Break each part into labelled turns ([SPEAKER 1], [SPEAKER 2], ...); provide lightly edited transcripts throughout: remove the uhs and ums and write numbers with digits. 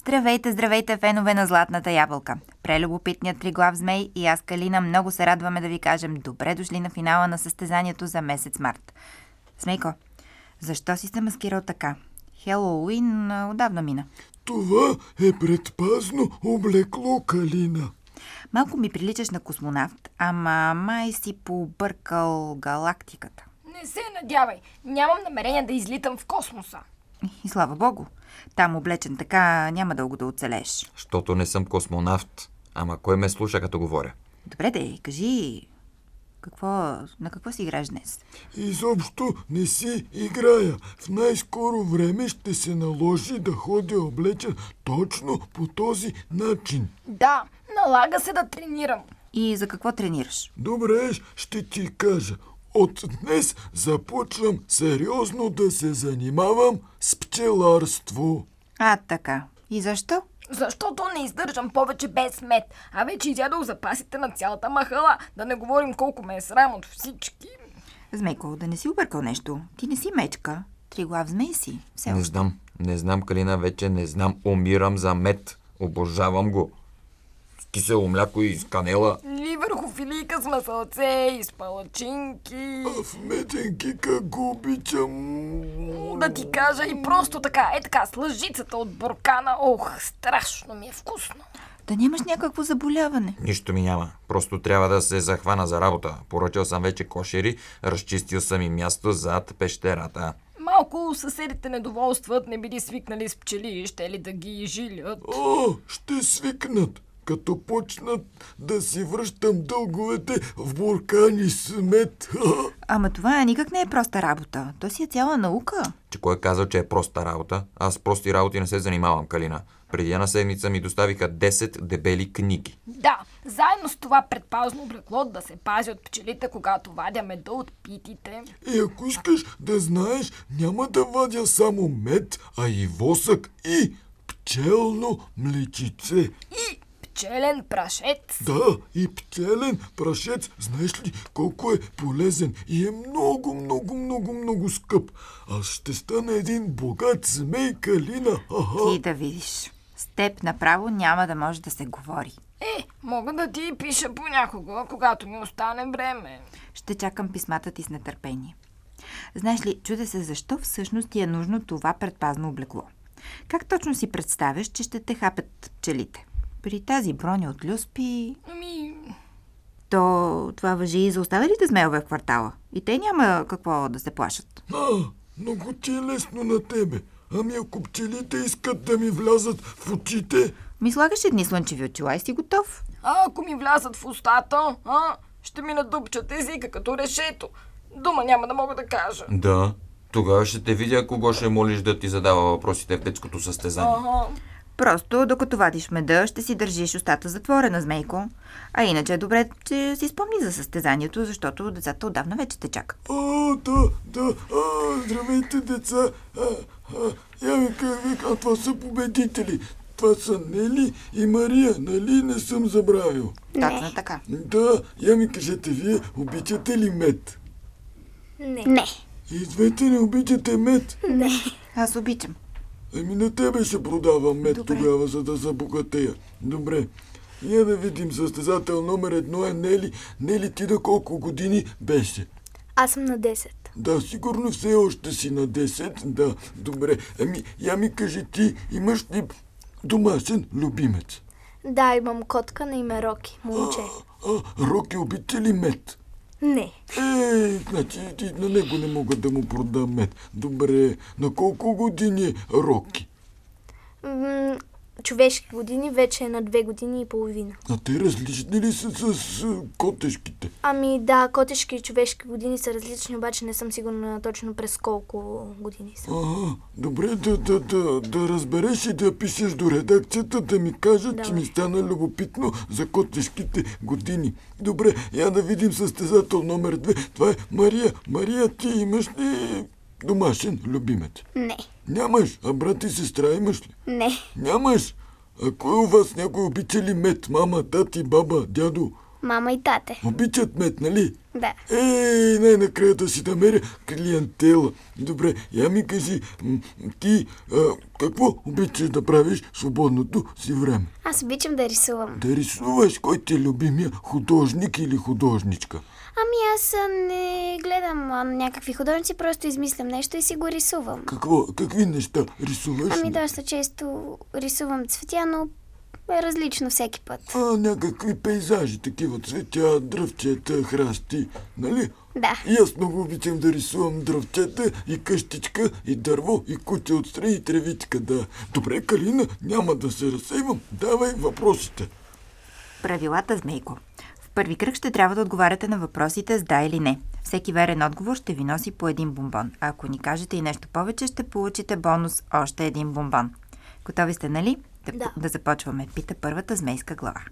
[SPEAKER 1] Здравейте, здравейте, фенове на Златната ябълка! Прелюбопитният триглав змей и аз, Калина, много се радваме да ви кажем добре дошли на финала на състезанието за месец март. Змейко, защо си се маскирал така? Хелоуин отдавна мина.
[SPEAKER 2] Това е предпазно облекло, Калина.
[SPEAKER 1] Малко ми приличаш на космонавт, ама май си побъркал галактиката.
[SPEAKER 3] Не се надявай, нямам намерение да излитам в космоса.
[SPEAKER 1] И слава богу, там облечен така няма дълго да оцелееш.
[SPEAKER 4] Щото не съм космонавт. Ама кой ме слуша като говоря?
[SPEAKER 1] Добре де, кажи, на какво си играеш днес?
[SPEAKER 2] Изобщо не си играя. В най-скоро време ще се наложи да ходя облечен точно по този начин.
[SPEAKER 3] Да, налага се да тренирам.
[SPEAKER 1] И за какво тренираш?
[SPEAKER 2] Добре, ще ти кажа. От днес започвам сериозно да се занимавам с пчеларство.
[SPEAKER 1] Така. И защо?
[SPEAKER 3] Защото не издържам повече без мед. А вече изядох запасите на цялата махала. Да не говорим колко ме е срам от всички.
[SPEAKER 1] Змейко, да не си объркал нещо. Ти не си мечка. Триглав змей си.
[SPEAKER 4] Не знам, Калина, вече не знам. Умирам за мед. Обожавам го. С кисело мляко и с канела.
[SPEAKER 3] Или върху филийка с масълце и с палачинки.
[SPEAKER 2] А в меденки как го обичам.
[SPEAKER 3] Да ти кажа и просто така, така, с лъжицата от буркана. Страшно ми е вкусно.
[SPEAKER 1] Да нямаш някакво заболяване.
[SPEAKER 4] Нищо ми няма. Просто трябва да се захвана за работа. Поръчал съм вече кошери, разчистил съм и място зад пещерата.
[SPEAKER 3] Малко съседите недоволстват, не били свикнали с пчели, ще ли да ги жилят.
[SPEAKER 2] Ще свикнат. Като почнат да си връщам дълговете в буркани с мед.
[SPEAKER 1] Ама това никак не е проста работа. То си е цяла наука.
[SPEAKER 4] Че кой е казал, че е проста работа? Аз с прости работи не се занимавам, Калина. Преди една седмица ми доставиха 10 дебели книги.
[SPEAKER 3] Да, заедно с това предпазно облекло да се пази от пчелите, когато вадя меда от питите.
[SPEAKER 2] И ако искаш да знаеш, няма да вадя само мед, а и восък и пчелно млечице.
[SPEAKER 3] И пчелен прашец.
[SPEAKER 2] Да, и пчелен прашец. Знаеш ли колко е полезен и е много, много, много, много скъп. Аз ще стана един богат змей, Калина.
[SPEAKER 1] Ти да видиш. С теб направо няма да може да се говори.
[SPEAKER 3] Мога да ти пиша понякога, когато ми остане време.
[SPEAKER 1] Ще чакам писмата ти с нетърпение. Знаеш ли, чудя се защо всъщност ти е нужно това предпазно облекло. Как точно си представяш, че ще те хапят пчелите? При тази броня от люспи... Това важи и за останалите змейове в квартала. И те няма какво да се плашат.
[SPEAKER 2] Много ти е лесно на тебе. Ами ако пчелите искат да ми влязат в очите...
[SPEAKER 1] Слагаш едни слънчеви очила и си готов.
[SPEAKER 3] Ако ми влязат в устата, ще ми надупчат езика като решето. Дума няма да мога да кажа.
[SPEAKER 4] Да, тогава ще те видя кого ще молиш да ти задава въпросите в детското състезание.
[SPEAKER 1] Просто докато вадиш меда, ще си държиш устата затворена, змейко. А иначе е добре, че си спомни за състезанието, защото децата отдавна вече те чакат.
[SPEAKER 2] Да. Здравейте, деца. Това са победители. Това са Нели и Мария, нали не съм забравил?
[SPEAKER 1] Точно така.
[SPEAKER 2] Да, ми кажете, вие обичате ли мед?
[SPEAKER 5] Не.
[SPEAKER 2] И двете не обичате мед?
[SPEAKER 5] Не.
[SPEAKER 1] Аз обичам.
[SPEAKER 2] На тебе ще продавам мед.
[SPEAKER 1] Добре.
[SPEAKER 2] Тогава, за да забогатея. Добре. Я да видим, състезател номер 1 е Нели. Нели, ти на колко години беше?
[SPEAKER 5] Аз съм на 10.
[SPEAKER 2] Да, сигурно все още си на 10. Да, добре. Я ми кажи ти, имаш ли домашен любимец?
[SPEAKER 5] Да, имам котка на име Роки, момче.
[SPEAKER 2] Роки обича ли мед?
[SPEAKER 5] Не.
[SPEAKER 2] Значи на него не мога да му продам мед. Добре, на колко години е Роки?
[SPEAKER 5] Човешки години вече е на 2 години и половина.
[SPEAKER 2] А те различни ли са с котешките?
[SPEAKER 5] Да, котешки и човешки години са различни, обаче не съм сигурна точно през колко години са.
[SPEAKER 2] Добре, да разбереш и да пишеш до редакцията, да ми кажат, че ми стана любопитно за котешките години. Добре, я да видим състезател номер 2. Това е Мария. Мария, ти имаш ли домашен любимец?
[SPEAKER 5] Не.
[SPEAKER 2] Нямаш. А брат и сестра имаш ли?
[SPEAKER 5] Не.
[SPEAKER 2] Нямаш. А кой у вас някой обича ли мед? Мама, тати, баба, дядо?
[SPEAKER 5] Мама и тате.
[SPEAKER 2] Обичат мед, нали?
[SPEAKER 5] Да.
[SPEAKER 2] Най-накрая да си намеря клиентела. Добре, я ми кажи, ти какво обичаш да правиш в свободното си време?
[SPEAKER 5] Аз обичам да рисувам.
[SPEAKER 2] Да рисуваш? Кой ти е любимия художник или художничка?
[SPEAKER 5] Ами аз не гледам някакви художници, просто измислям нещо и си го рисувам.
[SPEAKER 2] Какви неща рисуваш?
[SPEAKER 5] Ами доста често рисувам цветя, но е различно всеки път.
[SPEAKER 2] Някакви пейзажи, такива цветя, дръвчета, храсти, нали?
[SPEAKER 5] Да.
[SPEAKER 2] И аз много обичам да рисувам дръвчета и къщичка, и дърво, и куче отстрани, и тревичка, да. Добре, Калина, няма да се разсейвам. Давай въпросите.
[SPEAKER 1] Правилата, Змейко. В първи кръг ще трябва да отговаряте на въпросите с да или не. Всеки верен отговор ще ви носи по един бомбон. А ако ни кажете и нещо повече, ще получите бонус още един бомбон. Готови сте, нали? Да започваме. Пита първата змейска глава.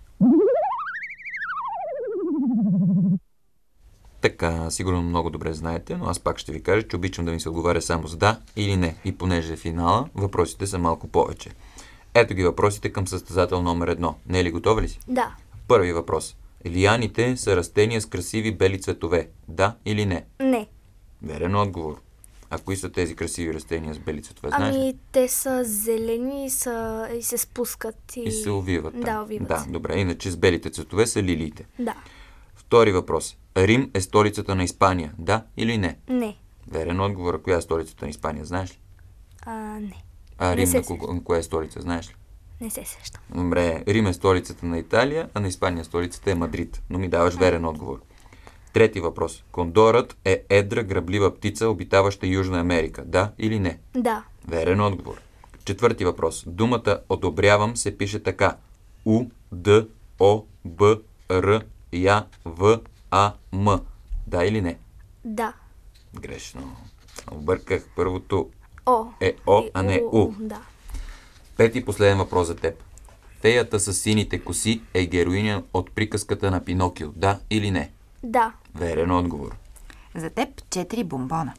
[SPEAKER 4] Така, сигурно много добре знаете, но аз пак ще ви кажа, че обичам да ми се отговаря само с да или не. И понеже е финала, въпросите са малко повече. Ето ги въпросите към състезател номер 1. Не е ли готова ли си?
[SPEAKER 5] Да.
[SPEAKER 4] Първи въпрос. Лианите са растения с красиви бели цветове. Да или не?
[SPEAKER 5] Не.
[SPEAKER 4] Верен отговор. А кои са тези красиви растения с бели цветове, знаеш ли?
[SPEAKER 5] Ами те са зелени и се спускат.
[SPEAKER 4] И се увиват.
[SPEAKER 5] Да, увиват
[SPEAKER 4] Да,
[SPEAKER 5] се.
[SPEAKER 4] добре. Иначе с белите цветове са лилиите.
[SPEAKER 5] Да.
[SPEAKER 4] Втори въпрос. Рим е столицата на Испания. Да или не?
[SPEAKER 5] Не.
[SPEAKER 4] Верен отговор. А коя е столицата на Испания, знаеш ли?
[SPEAKER 5] Не.
[SPEAKER 4] А
[SPEAKER 5] Не
[SPEAKER 4] Рим
[SPEAKER 5] се
[SPEAKER 4] на коя е столица, знаеш ли?
[SPEAKER 5] Не се сещам.
[SPEAKER 4] Добре, Рим е столицата на Италия, а на Испания столицата е Мадрид. Но ми даваш верен отговор. Трети въпрос. Кондорът е едра гръблива птица, обитаваща Южна Америка. Да или не?
[SPEAKER 5] Да.
[SPEAKER 4] Верен отговор. Четвърти въпрос. Думата одобрявам се пише така. У, Д, О, Б, Р, Я, В, А, М. Да или не?
[SPEAKER 5] Да.
[SPEAKER 4] Грешно. Обърках. Първото
[SPEAKER 5] О.
[SPEAKER 4] е О, а не У.
[SPEAKER 5] Да.
[SPEAKER 4] Пети последен въпрос за теб. Феята с сините коси е героиня от приказката на Пинокио. Да или не?
[SPEAKER 5] Да.
[SPEAKER 4] Верен отговор.
[SPEAKER 1] За теб 4 бомбона.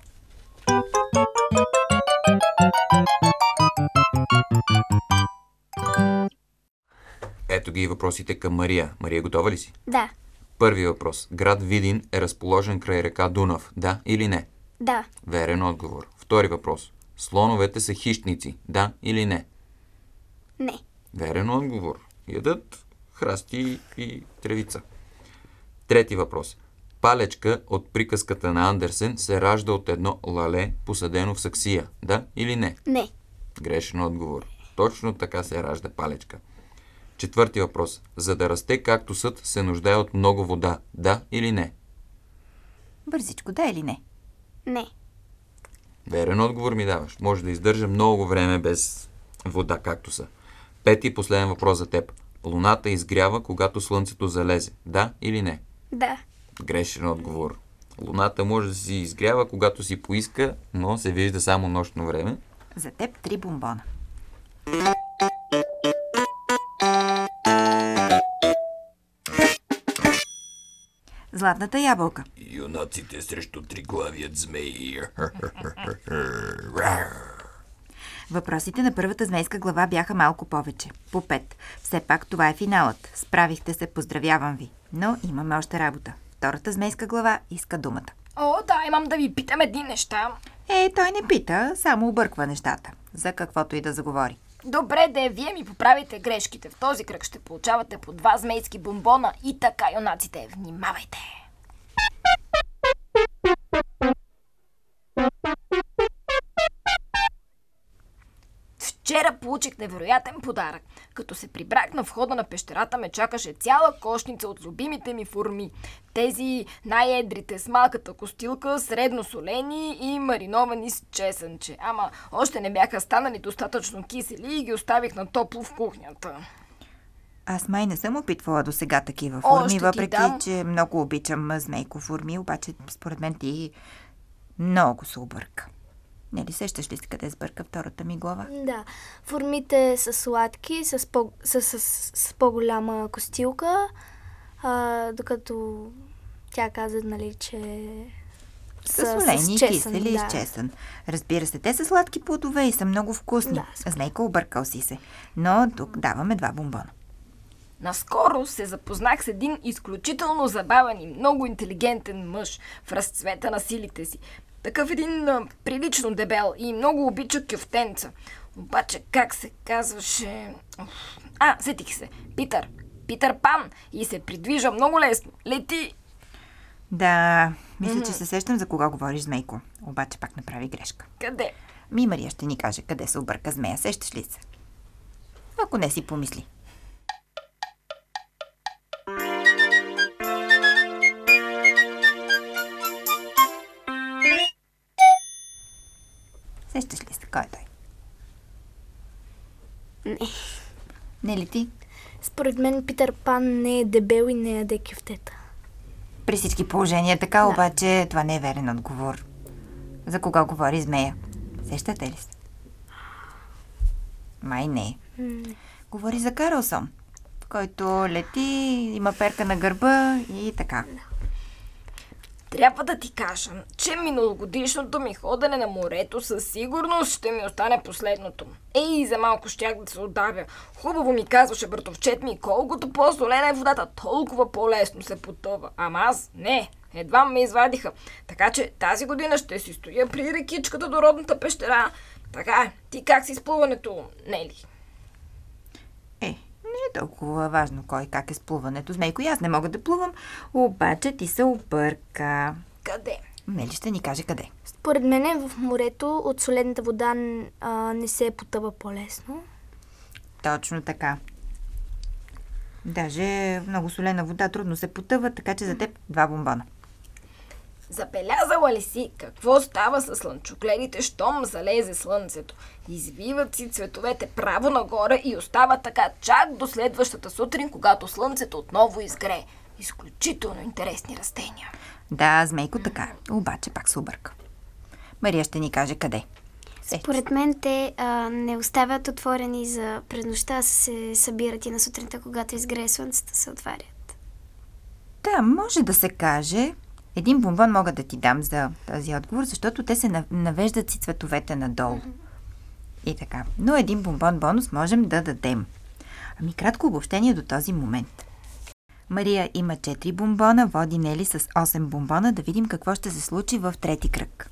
[SPEAKER 4] Ето ги и въпросите към Мария. Мария, готова ли си?
[SPEAKER 5] Да.
[SPEAKER 4] Първи въпрос. Град Видин е разположен край река Дунав. Да или не?
[SPEAKER 5] Да.
[SPEAKER 4] Верен отговор. Втори въпрос. Слоновете са хищници. Да или не?
[SPEAKER 5] Не.
[SPEAKER 4] Верен отговор. Ядат храсти и тревица. Трети въпрос. Палечка от приказката на Андерсен се ражда от едно лале, посадено в саксия. Да или не?
[SPEAKER 5] Не.
[SPEAKER 4] Грешен отговор. Точно така се ражда палечка. Четвърти въпрос. За да расте кактусът се нуждае от много вода. Да или не?
[SPEAKER 1] Бързичко, да или не?
[SPEAKER 5] Не.
[SPEAKER 4] Верен отговор ми даваш. Може да издържа много време без вода кактуса. Пети и последен въпрос за теб. Луната изгрява, когато слънцето залезе. Да или не?
[SPEAKER 5] Да.
[SPEAKER 4] Грешен отговор. Луната може да си изгрява, когато си поиска, но се вижда само нощно време.
[SPEAKER 1] За теб 3 бомбона. Златната ябълка.
[SPEAKER 2] Юнаците срещу триглавият змей.
[SPEAKER 1] Въпросите на първата змейска глава бяха малко повече. По 5. Все пак това е финалът. Справихте се, поздравявам ви. Но имаме още работа. Втората змейска глава иска думата.
[SPEAKER 3] О, да, имам да ви питам едни неща.
[SPEAKER 1] Той не пита, само обърква нещата. За каквото и да заговори.
[SPEAKER 3] Добре, де, вие ми поправите грешките. В този кръг ще получавате по 2 змейски бомбона и така, юнаците, внимавайте! Вчера получих невероятен подарък. Като се прибрах на входа на пещерата, ме чакаше цяла кошница от любимите ми форми. Тези най-едрите с малката костилка, средно солени и мариновани с чесънче. Ама още не бяха станали достатъчно кисели и ги оставих на топло в кухнята.
[SPEAKER 1] Аз май не съм опитвала до сега такива форми,
[SPEAKER 3] ще ти
[SPEAKER 1] въпреки
[SPEAKER 3] дам.
[SPEAKER 1] че много обичам змейко форми, обаче според мен ти много се обърка. Не ли сещаш ли си къде сбърка втората ми глава?
[SPEAKER 5] Да. Формите са сладки, с по-голяма костилка, докато тя каза, нали, че
[SPEAKER 1] Са солени, кисели и с чесън. Разбира се, те са сладки плодове и са много вкусни.
[SPEAKER 5] Да,
[SPEAKER 1] Змейко, объркал си се. Но тук даваме 2 бомбона.
[SPEAKER 3] Наскоро се запознах с един изключително забавен и много интелигентен мъж в разцвета на силите си. Такъв един прилично дебел и много обича кюфтенца. Обаче как се казваше... сетих се. Питър Пан. И се придвижа много лесно. Лети.
[SPEAKER 1] Да, мисля, че се сещам за кога говориш, Змейко. Обаче пак направи грешка.
[SPEAKER 3] Къде?
[SPEAKER 1] Мария ще ни каже къде се обърка змея. Сещаш ли се? Ако не си помисли. Сещаш ли се? Кой е той?
[SPEAKER 5] Не.
[SPEAKER 1] Не ли ти?
[SPEAKER 5] Според мен Питър Пан не е дебел и не яде кюфтета.
[SPEAKER 1] При всички положения така, обаче това не е верен отговор. За кога говори змея? Сещате ли се? Май не. Говори за Карлсон, който лети, има перка на гърба и така.
[SPEAKER 3] Трябва да ти кажа, че миналогодишното ми ходене на морето със сигурност ще ми остане последното. Ей, за малко щях да се отдавя. Хубаво ми казваше братовчет ми, колкото по-солена е водата, толкова по-лесно се потъва. Ама аз не, едва ме извадиха. Така че тази година ще си стоя при рекичката до родната пещера. Така е, ти как си с плуването, Нели?
[SPEAKER 1] Не е толкова важно кой как е с плуването. Змейко и аз не мога да плувам, обаче ти се обърка.
[SPEAKER 3] Къде?
[SPEAKER 1] Нели ще ни каже къде.
[SPEAKER 5] Според мен в морето от солената вода не се потъва по-лесно.
[SPEAKER 1] Точно така. Даже много солена вода трудно се потъва, така че за теб 2 бомбона.
[SPEAKER 3] Забелязала ли си какво става с слънчогледите, щом залезе слънцето? Извиват си цветовете право нагоре и остава така чак до следващата сутрин, когато слънцето отново изгрее. Изключително интересни растения.
[SPEAKER 1] Да, Змейко, така е. Обаче пак се обърка. Мария ще ни каже къде.
[SPEAKER 6] Според мен те не оставят отворени за през нощта, се събират и на сутринта, когато изгрее слънцето, се отварят.
[SPEAKER 1] Да, може да се каже. 1 бомбон мога да ти дам за този отговор, защото те се навеждат си цветовете надолу. И така. Но 1 бомбон бонус можем да дадем. Ами кратко обобщение до този момент. Мария има 4 бомбона, води Нели с 8 бомбона. Да видим какво ще се случи в трети кръг.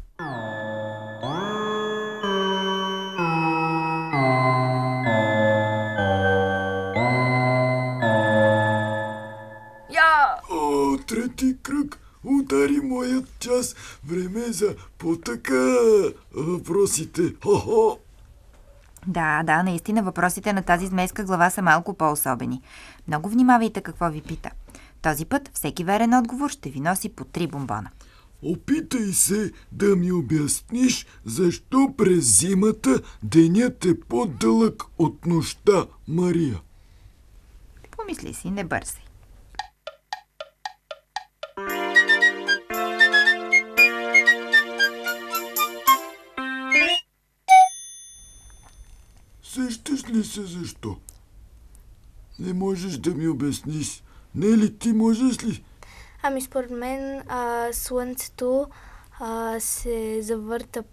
[SPEAKER 2] Трети кръг. Удари моят час. Време за потъка въпросите. Хо-хо!
[SPEAKER 1] Да, наистина въпросите на тази змейска глава са малко по-особени. Много внимавайте какво ви пита. Този път всеки верен отговор ще ви носи по 3 бомбона.
[SPEAKER 2] Опитай се да ми обясниш защо през зимата денят е по-дълъг от нощта, Мария.
[SPEAKER 1] Помисли си, не бързай.
[SPEAKER 2] Сещаш ли се защо? Не можеш да ми обясниш. Не ли ти можеш ли?
[SPEAKER 5] Ами според мен слънцето се завърта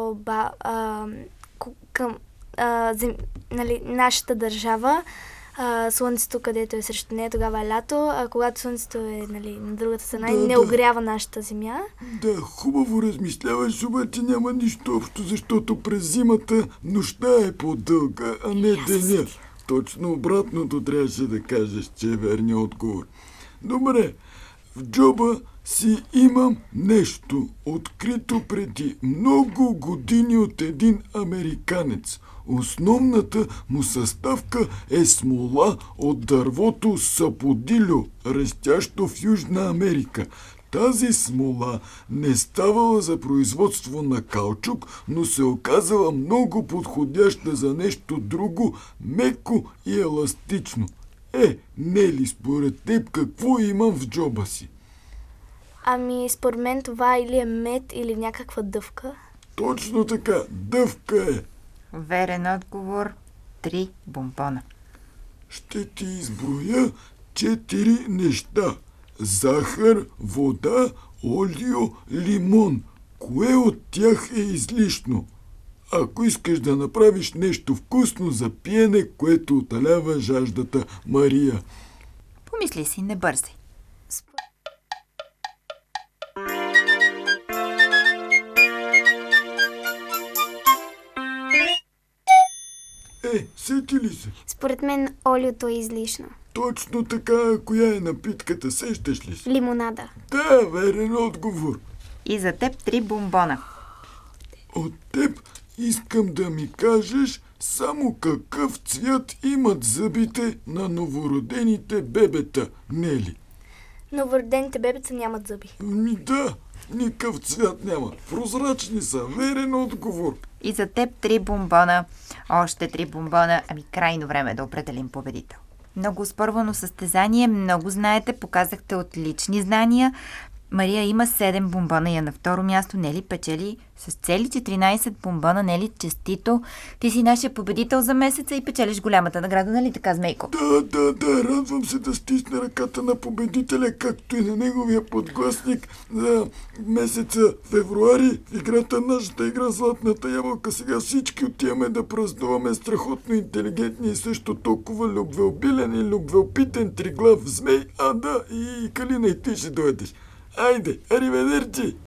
[SPEAKER 5] към нашата държава. Слънцето, където е срещу нея, тогава е лято, а когато слънцето е на другата страна и не огрява нашата земя.
[SPEAKER 2] Да, хубаво размисляваш, обаче няма нищо общо, защото през зимата нощта е по-дълга, а не деня. Точно обратното трябваше да кажеш, че е верният отговор. Добре, в джоба си имам нещо, открито преди много години от един американец. Основната му съставка е смола от дървото саподилю, растящо в Южна Америка. Тази смола не ставала за производство на каучук, но се оказала много подходяща за нещо друго, меко и еластично. Нели, според теб какво имам в джоба си?
[SPEAKER 5] Ами, според мен това или е мед, или някаква дъвка.
[SPEAKER 2] Точно така, дъвка е.
[SPEAKER 1] Верен отговор, 3 бомбона.
[SPEAKER 2] Ще ти изброя 4 неща. Захар, вода, олио, лимон. Кое от тях е излишно? ако искаш да направиш нещо вкусно за пиене, което утолява жаждата, Мария.
[SPEAKER 1] Помисли си, не бързай.
[SPEAKER 2] Сети ли се?
[SPEAKER 6] Според мен олиото е излишно.
[SPEAKER 2] Точно така, коя е напитката, сещаш ли се?
[SPEAKER 6] Лимонада.
[SPEAKER 2] Да, верен отговор.
[SPEAKER 1] И за теб 3 бомбона.
[SPEAKER 2] От теб искам да ми кажеш само какъв цвят имат зъбите на новородените бебета, Нели.
[SPEAKER 5] Новородените бебеца нямат зъби.
[SPEAKER 2] Да, никакъв цвят няма. Прозрачни са, верен отговор.
[SPEAKER 1] И за теб 3 бомбона. Още 3 бомбона. Крайно време е да определим победител. Много спорвано състезание, много знаете, показахте отлични знания. Мария има 7 бомбона и е на второ място. Нели печели с цели 14 бомбона. Нели, честито. Ти си нашия победител за месеца и печелиш голямата награда, нали така, Змейко?
[SPEAKER 2] Да, радвам се да стисне ръката на победителя, както и на неговия подгласник за месеца февруари в играта, нашата игра Златната ябълка. Сега всички отиваме да празнуваме страхотно интелигентни и също толкова любвеобилен и любвеопитен триглав змей. Да, и Калина, и ти ще дойдеш. Айде, ариведерчи!